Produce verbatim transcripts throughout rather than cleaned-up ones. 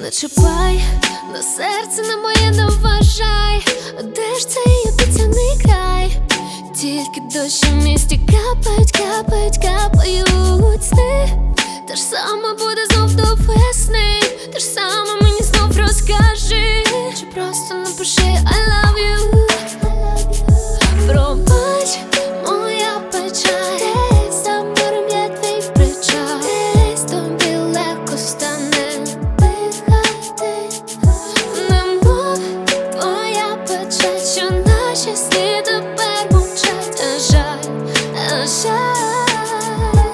Не чіпай, на серце на моє не вважай. Де ж цей обіцяний край? Тільки дощі в місті капають, капають, капають сни. Те ж саме буде знов до весни. Те ж саме мені знов розкажи. Чи просто напиши I love you. Пробач, моя печаль. Десь за морем є твій причал. Десь тобі легко стане дихати. Немов твоя печаль, що наші сни тепер мовчать. А жаль, а жаль,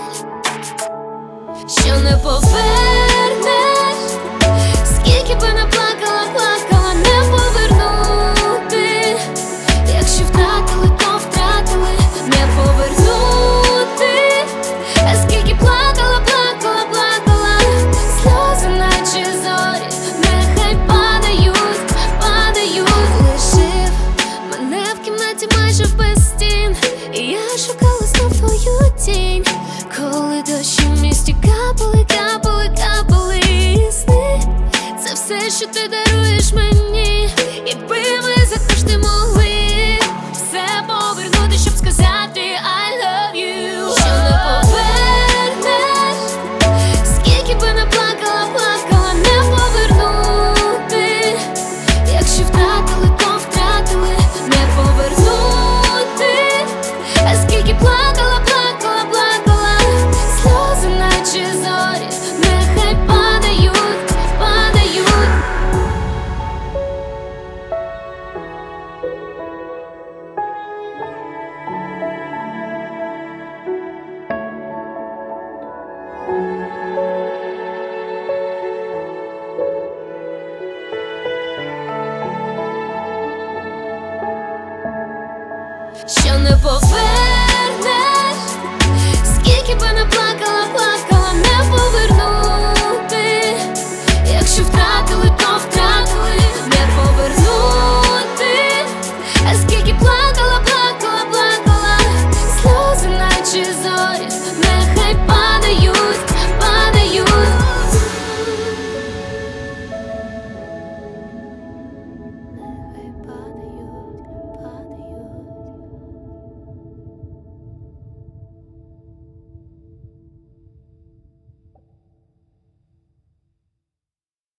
що не повернеш. Скільки би не плакала, плакала, не повернути. Якщо втратили, то втратили, не повернути. А скільки плакала, плакала, плакала, сльози наче зорі, нехай падають, падають. Лишив мене в кімнаті майже без стін, і я шукала знов твою тінь. Коли дощі в місті капали, капали, капали сни. Це все, що ти